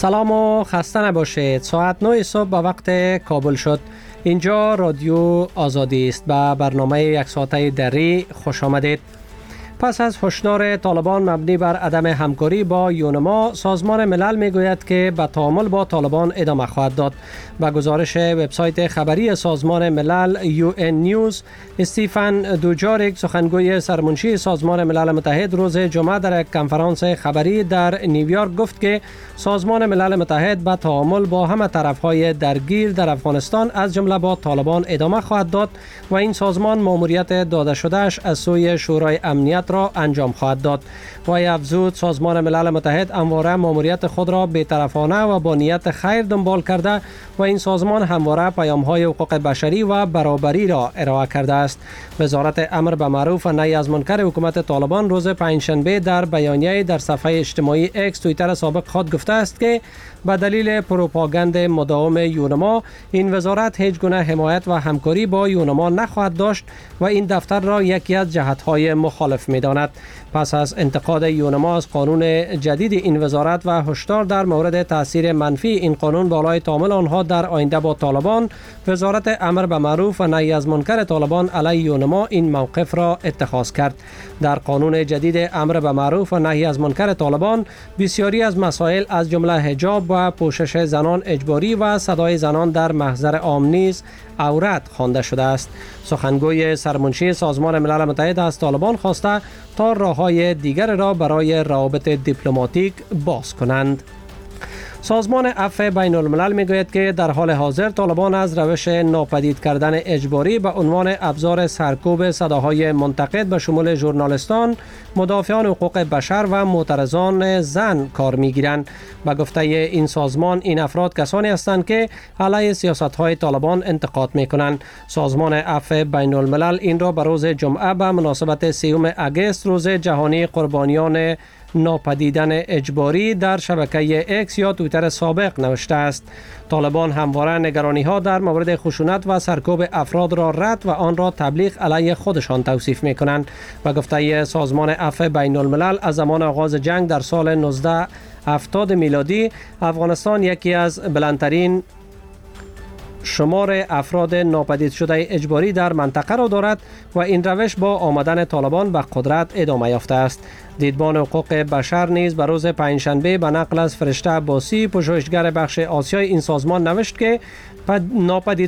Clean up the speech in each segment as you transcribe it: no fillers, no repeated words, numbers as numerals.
سلام و خسته نباشید. ساعت 9 صبح به وقت کابل شد. اینجا رادیو آزادی است. به برنامه یک ساعته دری خوش آمدید. پس از هشدار طالبان مبنی بر عدم همکاری با یونما، سازمان ملل میگوید که به تعامل با طالبان ادامه خواهد داد. با گزارش وبسایت خبری سازمان ملل UN نیوز، استیفن دوجاریک، سخنگوی سرمنشی سازمان ملل متحد، روز جمعه در یک کنفرانس خبری در نیویورک گفت که سازمان ملل متحد به تعامل با همه طرف‌های درگیر در افغانستان از جمله با طالبان ادامه خواهد داد و این سازمان ماموریت داده شدهش از سوی شورای امنیت را انجام خواهد داد. و افزود سازمان ملل متحد همواره ماموریت خود را بی‌طرفانه و با نیت خیر دنبال کرده و این سازمان همواره پیام‌های حقوق بشری و برابری را ارائه کرده است. وزارت امر به معروف و نهی از منکر حکومت طالبان روز پنجشنبه در بیانیه در صفحه اجتماعی اکس توییتر سابق خود گفته است که به دلیل پروپاگاند مداوم یونما، این وزارت هیچ گونه حمایت و همکاری با یونما نخواهد داشت و این دفتر را یکی از جهت‌های مخالف می‌داند. پس از انتقاد یونما از قانون جدید این وزارت و هشدار در مورد تاثیر منفی این قانون بالای تعامل آنها در آینده با طالبان، وزارت امر به معروف و نهی از منکر طالبان علیه یونما این موقف را اتخاذ کرد. در قانون جدید امر به معروف و نهی از منکر طالبان، بسیاری از مسائل از جمله حجاب و پوشش زنان اجباری و صدای زنان در محضر عام نیز عورت خوانده شده است. سخنگوی سرمنشی سازمان ملل متحد از طالبان خواسته تا راه‌های دیگر را برای روابط دیپلماتیک باز کنند. سازمان عفو بین الملل میگوید که در حال حاضر طالبان از روش ناپدید کردن اجباری به عنوان ابزار سرکوب صداهای منتقد به شمول ژورنالیستان، مدافعان حقوق بشر و معترضان زن کار میگیرند. به گفته این سازمان، این افراد کسانی هستند که علیه سیاست‌های طالبان انتقاد میکنند. سازمان عفو بین الملل این را به روز جمعه به مناسبت 30 اگست، روز جهانی قربانیان ناپدیدن اجباری، در شبکه اکس یا توییتر سابق نوشته است. طالبان همواره نگرانی‌ها در مورد خشونت و سرکوب افراد را رد و آن را تبلیغ علیه خودشان توصیف می‌کنند. و گفته سازمان عفو بین الملل، از زمان آغاز جنگ در سال 1970 میلادی، افغانستان یکی از بلندترین شمار افراد ناپدید شده اجباری در منطقه را دارد و این روش با آمدن طالبان به قدرت ادامه یافته است. دیدبان حقوق بشر نیز به روز پنجشنبه به نقل از فرشته عباسی، پژوهشگر بخش آسیای این سازمان نوشت که ناپدید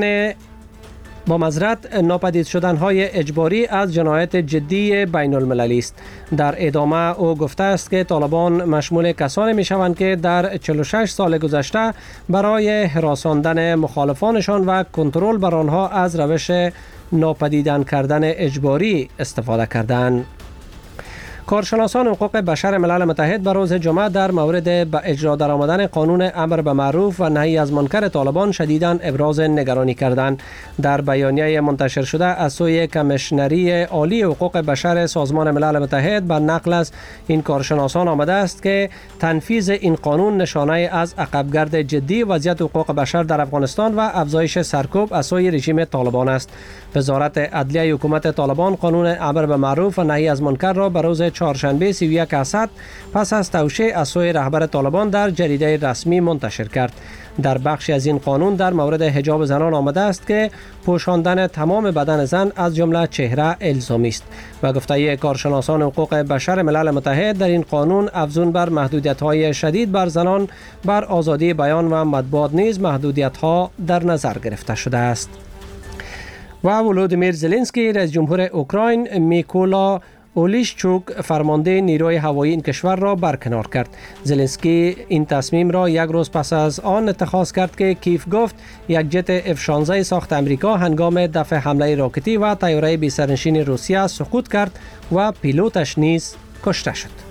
شدن‌های اجباری از جنایت جدی بین المللی است. در ادامه او گفته است که طالبان مشمول کسانی می‌شوند که در 46 سال گذشته برای هراساندن مخالفانشان و کنترل بر آنها از روش ناپدیدن کردن اجباری استفاده کردند. کارشناسان حقوق بشر ملل متحد به روز جمعه در مورد به اجرا درآمدن قانون امر به معروف و نهی از منکر طالبان شدیداً ابراز نگرانی کردند. در بیانیه منتشر شده از سوی کمیشنری عالی حقوق بشر سازمان ملل متحد به نقل از این کارشناسان آمده است که تنفیذ این قانون نشانه از عقبگرد جدی وضعیت حقوق بشر در افغانستان و افزایش سرکوب از سوی رژیم طالبان است. وزارت عدلیه حکومت طالبان قانون امر به معروف و نهی از منکر را به روز چهارشنبه 31 اسد پس از توشیح از سوی رهبر طالبان در جریده رسمی منتشر کرد. در بخشی از این قانون در مورد حجاب زنان آمده است که پوشاندن تمام بدن زن از جمله چهره الزامی است. و گفته کارشناسان حقوق بشر ملل متحد، در این قانون افزون بر محدودیت‌های شدید بر زنان بر آزادی بیان و مطبوعات نیز محدودیت‌ها در نظر گرفته شده است. و ولودیمیر زلنسکی رئیس جمهور اوکراین میکولا اولیشچوک فرمانده نیروی هوایی این کشور را برکنار کرد. زلنسکی این تصمیم را یک روز پس از آن اتخاذ کرد که کیف گفت یک جت F-16 ساخت امریکا هنگام دفع حمله راکتی و طیاره بی سرنشین روسیه سقوط کرد و پیلوتش نیز کشته شد.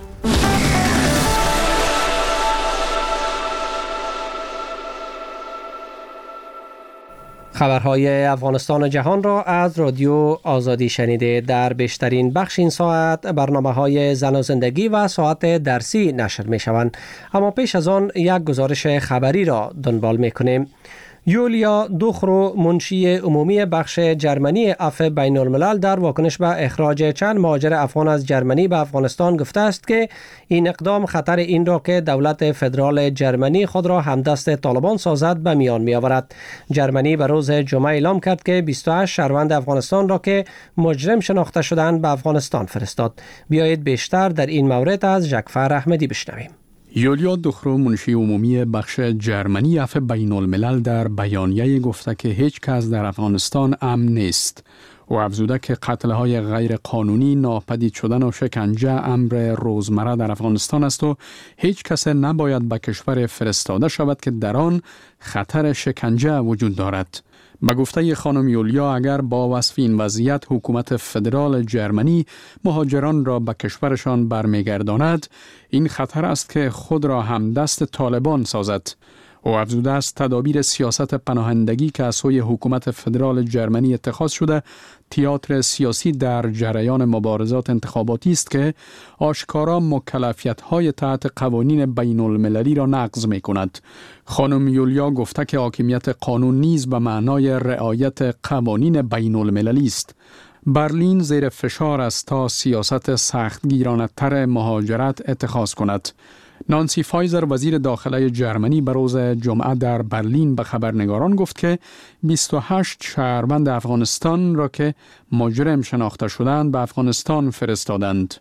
خبرهای افغانستان و جهان را از رادیو آزادی شنیده. در بیشترین بخش این ساعت برنامه‌های زن و زندگی و ساعت درسی نشر می شوند. اما پیش از آن یک گزارش خبری را دنبال می کنیم. یولیا دوخرو منشی عمومی بخش جرمنی عفو بین الملل در واکنش به اخراج چند مهاجر افغان از جرمنی به افغانستان گفته است که این اقدام خطر این را که دولت فدرال جرمنی خود را همدست طالبان سازد به میان می آورد. جرمنی به روز جمعه اعلام کرد که 28 شهروند افغانستان را که مجرم شناخته شدند به افغانستان فرستاد. بیایید بیشتر در این مورد از ژکفر احمدی بشنویم. یولیا دوخرو منشی عمومی بخش جرمنی عفو بین الملل در بیانیه گفته که هیچ کس در افغانستان امن نیست و افزوده که قتل‌های غیر قانونی، ناپدید شدن و شکنجه امر روزمره در افغانستان است و هیچ کس نباید به کشور فرستاده شود که در آن خطر شکنجه وجود دارد. به گفته خانم یولیا، اگر با وصف این وضعیت حکومت فدرال جرمنی مهاجران را به کشورشان برمیگرداند، این خطر است که خود را همدست طالبان سازد. او افزوده است تدابیر سیاست پناهندگی که از سوی حکومت فدرال جرمنی اتخاذ شده تئاتر سیاسی در جریان مبارزات انتخاباتی است که آشکارا مکلفیت‌های تحت قوانین بین المللی را نقض می‌کند. خانم یولیا گفته که حاکمیت قانون نیز به معنای رعایت قوانین بین المللی است. برلین زیر فشار است تا سیاست سختگیرانه‌تر مهاجرت اتخاذ کند. نانسی فایزر وزیر داخله جرمنی به روز جمعه در برلین به خبرنگاران گفت که 28 شهروند افغانستان را که مجرم شناخته شدند به افغانستان فرستادند.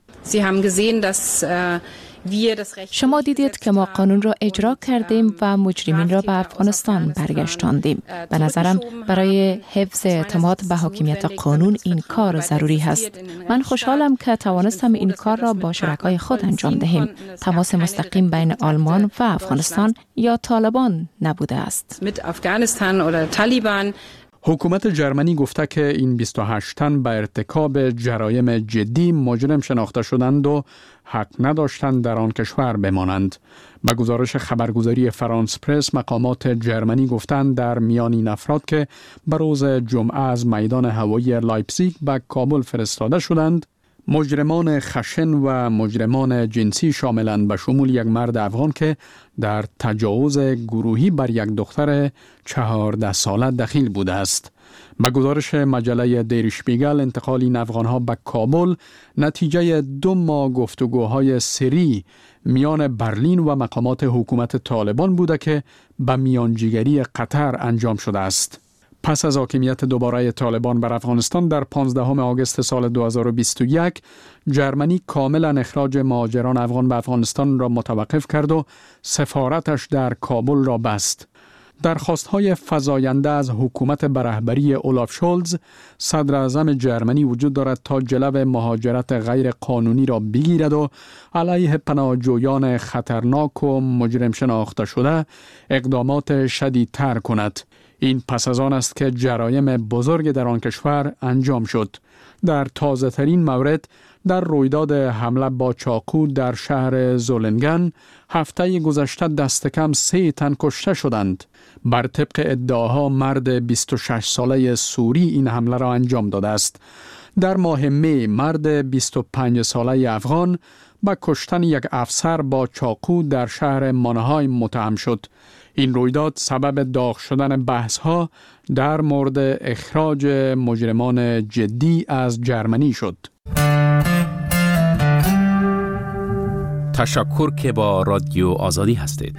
شما دیدید که ما قانون را اجرا کردیم و مجرمین را به افغانستان برگشتاندیم. به نظرم برای حفظ اعتماد به حاکمیت قانون این کار ضروری است. من خوشحالم که توانستم این کار را با شرکای خود انجام دهیم. تماس مستقیم بین آلمان و افغانستان یا طالبان نبوده است. حکومت جرمنی گفته که این 28 تن به ارتکاب جرایم جدی مجرم شناخته شدند و حق نداشتند در آن کشور بمانند. به گزارش خبرگزاری فرانس پرس، مقامات جرمنی گفتند در میان این افراد که به روز جمعه از میدان هوایی لایپزیگ به کابل فرستاده شدند، مجرمان خشن و مجرمان جنسی شاملند، به شمول یک مرد افغان که در تجاوز گروهی بر یک دختر 14 ساله دخیل بوده است. به گزارش مجله دیر شپیگل، انتقال این افغانها به کابل نتیجه 2 ماه گفتگوهای سری میان برلین و مقامات حکومت طالبان بوده که به میانجیگری قطر انجام شده است. پس از حاکمیت دوباره طالبان بر افغانستان در 15 آگوست سال 2021، جرمنی کاملا اخراج مهاجران افغان به افغانستان را متوقف کرد و سفارتش در کابل را بست. درخواست‌های فزاینده از حکومت به رهبری اولاف شولز، صدر اعظم جرمنی، وجود دارد تا جلو مهاجرت غیر قانونی را بگیرد و علیه پناهجویان خطرناک و مجرم شناخته شده اقدامات شدیدتر کند. این پس از آن است که جرایم بزرگ در آن کشور انجام شد. در تازه ترین مورد، در رویداد حمله با چاقو در شهر زولنگن هفته گذشته دست کم 3 تن کشته شدند. بر طبق ادعاها مرد 26 ساله سوری این حمله را انجام داده است. در ماه می، مرد 25 ساله افغان به کشتن یک افسر با چاقو در شهر مانهایم متهم شد. این رویداد سبب داغ شدن بحث‌ها در مورد اخراج مجرمان جدی از جرمنی شد. تشکر که با رادیو آزادی هستید.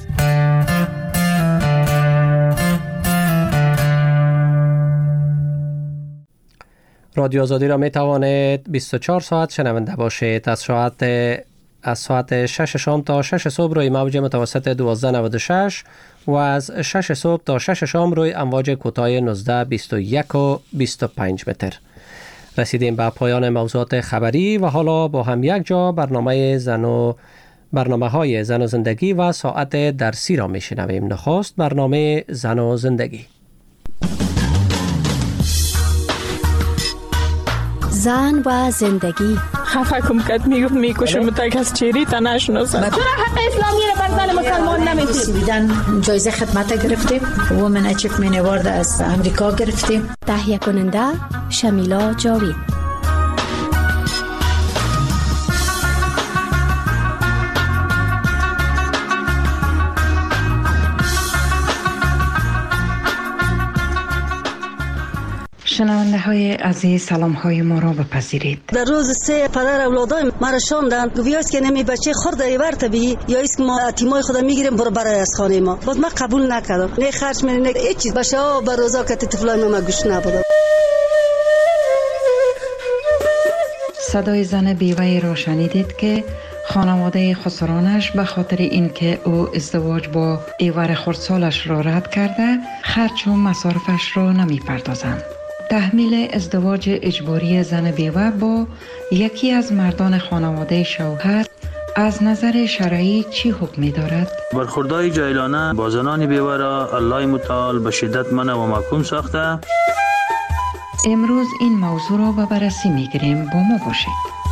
رادیو آزادی را می توانید 24 ساعت شنونده باشید. از ساعت 6 شام تا 6 صبح روی موج متوسط 1296 و از 6 صبح تا 6 شام روی امواج کوتاه 19، 21 و 25 متر. رسیدیم به پایان موضوعات خبری و حالا با هم یک جا برنامه‌های زن و زندگی و ساعت درسی را میشنویم. نخست برنامه زن و زندگی. زن و زندگی. خفه کم کد میکشم تا کس چیری تا نشناسم. چرا حق اسلامی را بر زن مسلمان نمیدید؟ سویدن جایزه خدمت گرفتیم. وومن اچیومنت اوارد از امریکا گرفتیم. تهیه کننده شمیلا جاوید. شنونده های عزیز، سلام های ما را بپذیرید. در روز 3 پدر اولادای ما را شاندن، گویاست که نمی بچه خرد ایور طبیعی یا است که ما اتیمای خود میگیریم برای از خانه ما. باز ما قبول نکردم، نه خرج می نه هیچ چیز. بچه ها به روزا که طفلای ما گوش نبود. صدای زن بیوه را شنیدید که خانواده خسرانش به خاطر اینکه او ازدواج با ایور خردسالش را رد کرده، خرج و مصارفش را نمی پردازند. تحمیل ازدواج اجباری زن بیوه با یکی از مردان خانواده شوهر از نظر شرعی چی حکمی دارد؟ برخوردهای جاهلانه با زنان بیوه را الله متعال به شدت منع و محکوم ساخته. امروز این موضوع را به بررسی می‌گیریم. با ما باشید.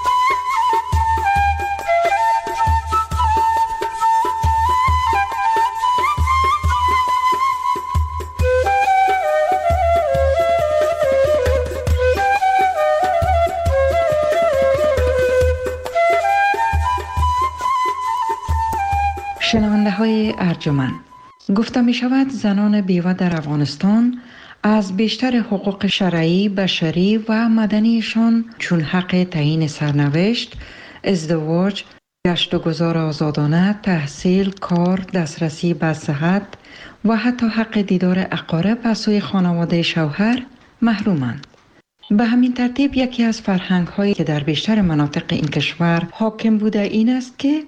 شنونده های ارجمند، گفته می شود زنان بیوه در افغانستان از بیشتر حقوق شرعی، بشری و مدنیشان چون حق تعیین سرنوشت، ازدواج، گشت و گذار آزادانه، تحصیل، کار، دسترسی به صحت و حتی حق دیدار اقارب از سوی خانواده شوهر محرومند. به همین ترتیب یکی از فرهنگ هایی که در بیشتر مناطق این کشور حاکم بوده این است که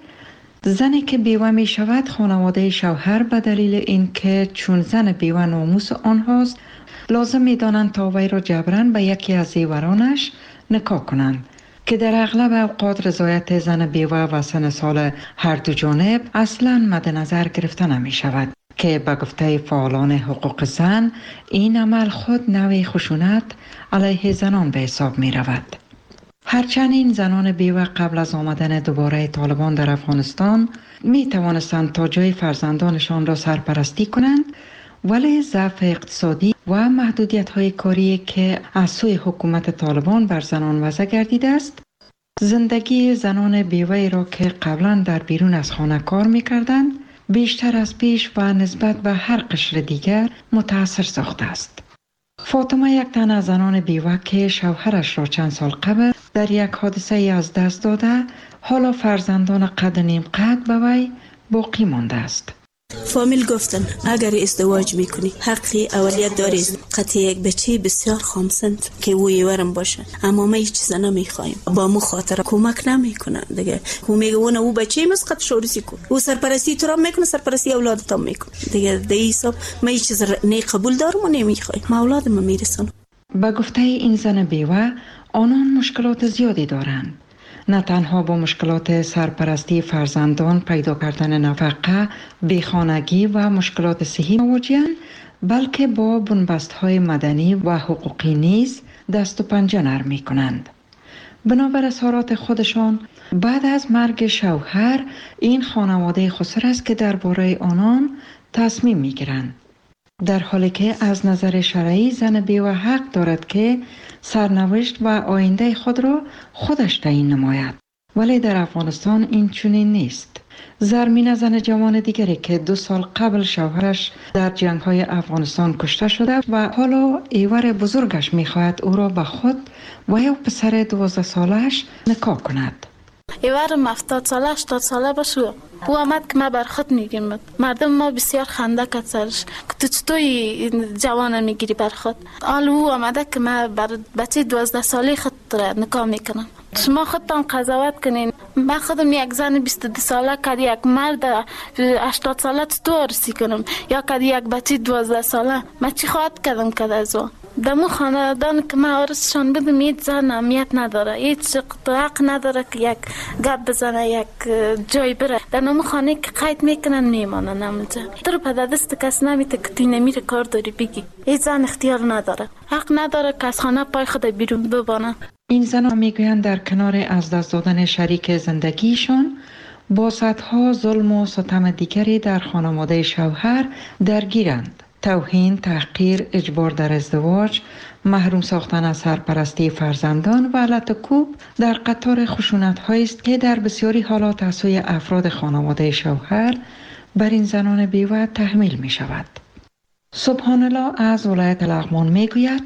زنی که بیوه می شود خانواده شوهر به دلیل اینکه چون زن بیوه ناموس آنهاست لازم می دانند تا وی را جبران به یکی از زیورانش نکاح کنند که در اغلب اوقات رضایت زن بیوه و سن سال هر دو جانب اصلا مد نظر گرفته نمی شود که به گفته فعالان حقوق زن این عمل خود نوعی خشونت علیه زنان به حساب می رود. هرچند این زنان بیوه قبل از آمدن دوباره طالبان در افغانستان می توانستند تا جای فرزندانشان را سرپرستی کنند، ولی ضعف اقتصادی و محدودیت های کاری که از سوی حکومت طالبان بر زنان وضع گردیده است، زندگی زنان بیوه را که قبلا در بیرون از خانه کار می کردند بیشتر از پیش و نسبت به هر قشر دیگر متاثر ساخته است. فاطمه یک تن از زنان بیوه که شوهرش را چند سال قبل در یک حادثه از دست داده، حالا فرزندان قد نیم قد به وی باقی مانده است. فامیل گفتن اگر ازدواج میکنی حقی اولیت داری، قطعی یک بچه بسیار خامسند که ویورم باشه، اما ما هیچ چیز نمیخوایم. با مو خاطر کمک نمیکنن دیگه. میگه اون بچه مسقط شورسی کن، او سرپرستی تو را میکنه، سرپرستی اولادت هم میکنه دیگه. در حساب ما هیچ چیز نه قبول دارم و نمیخوایم، ما اولادم میرسونم. با گفته این زن بیوه آنان مشکلات زیادی دارند. نه تنها با مشکلات سرپرستی فرزندان، پیدا کردن نفقه، بیخانگی و مشکلات صحی مواجه‌اند، بلکه با بنبست‌های مدنی و حقوقی نیز دست و پنجه نرم می‌کنند. بنابر اظهارات خودشان بعد از مرگ شوهر این خانواده خسر است که درباره آنان تصمیم می‌گیرند، در حالی که از نظر شرعی زن بیوه حق دارد که سرنوشت و آینده خود را خودش تعیین نماید. ولی در افغانستان این چنین نیست. زرمین زن جوان دیگری که 2 سال قبل شوهرش در جنگ‌های افغانستان کشته شده و حالا ایور بزرگش می‌خواهد او را به خود و یا پسر 12 سالش نکاح کند. ایورم 70 ساله 80 ساله باشه. او آمد که ما بر خود میگیم، مردم ما بسیار خنده کرد سرش که تو چطوری جوان میگیری بر خود. حالا او آمده که ما بر بچه 12 ساله خود نکاح میکنم. شما خودتان قضاوت کنین. من خودم یک زن 22 ساله که یک مرد 80 ساله چطور عروسی کنم، یا که یک بچه 12 ساله من چی خواهد کردم که از او دمو خاندان که من عروسشان بدم هیچ زن اهمیت نداره، هیچ حق نداره که یک گپ بزنه، یک جای بره. در نمو خانه که قید میکنن میمانن همونجا. تو رو پدر دست کس نمیته که توی نمیره کار داری بگی. هیچ زن اختیار نداره، حق نداره که از خانه پای خود بیرون ببانه. این زنان میگویند در کنار از دست دادن شریک زندگیشان با صدها ظلم و ستم دیگری در خانواده شوهر درگیرند. توهین، تحقیر، اجبار در ازدواج، محروم ساختن از سرپرستی فرزندان و لطکوب در قطار خشونت‌هایی است که در بسیاری حالات از سوی افراد خانواده شوهر بر این زنان بیوه تحمیل می شود. سبحان الله از ولایت لغمان می گوید